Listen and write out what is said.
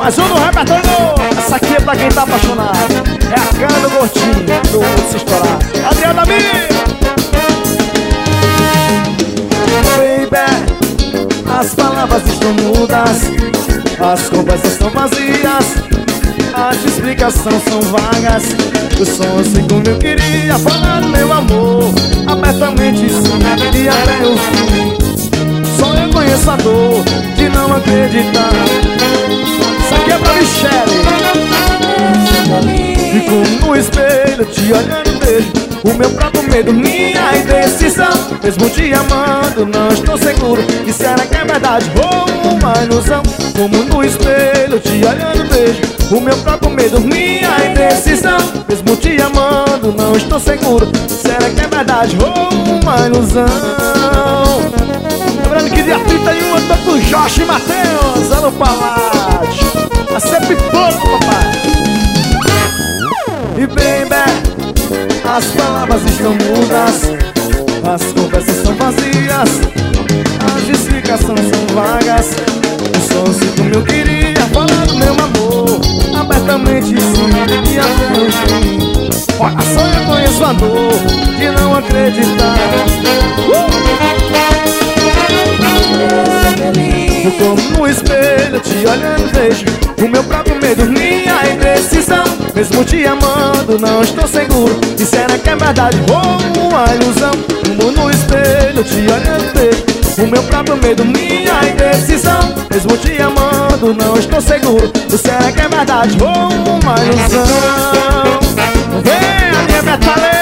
Mais um no repertório novo. Essa aqui é pra quem tá apaixonado. É a cana do gordinho, do mundo se estourar. Adriana Mir. Baby, as palavras estão mudas, as conversas estão vazias, as explicações são vagas. Eu só sei como eu queria falar do meu amor abertamente, sem abrir até o fim. Só eu conheço a dor de não acreditar. Isso aqui é pra Michele. Fico no espelho te olhando, vejo o meu próprio medo, minha indecisão. Mesmo te amando, não estou seguro. E será que é verdade ou uma ilusão? Como no espelho te olhando, vejo o meu próprio medo, minha indecisão. Mesmo te amando, não estou seguro. Será que é verdade ou uma ilusão? Lembrando que dia 31 eu tô com Jorge e Matheus, lá no Palácio. É sempre pouco, papai. E baby, as palavras estão mudas, as conversas são vazias, as explicações são vagas. Eu só sei como eu queria falar do meu amor abertamente, sem me afugir. Olha só, eu conheço a dor de não acreditar. Eu como no espelho te olhando, vejo o meu próprio medo, minha indecisão. Mesmo te amando, não estou seguro. E será que é verdade ou uma ilusão? Como no espelho te olhando, vejo o meu próprio medo, minha indecisão. Mesmo te amando, não estou seguro. E será que é verdade ou uma ilusão? Vem a minha metaleira.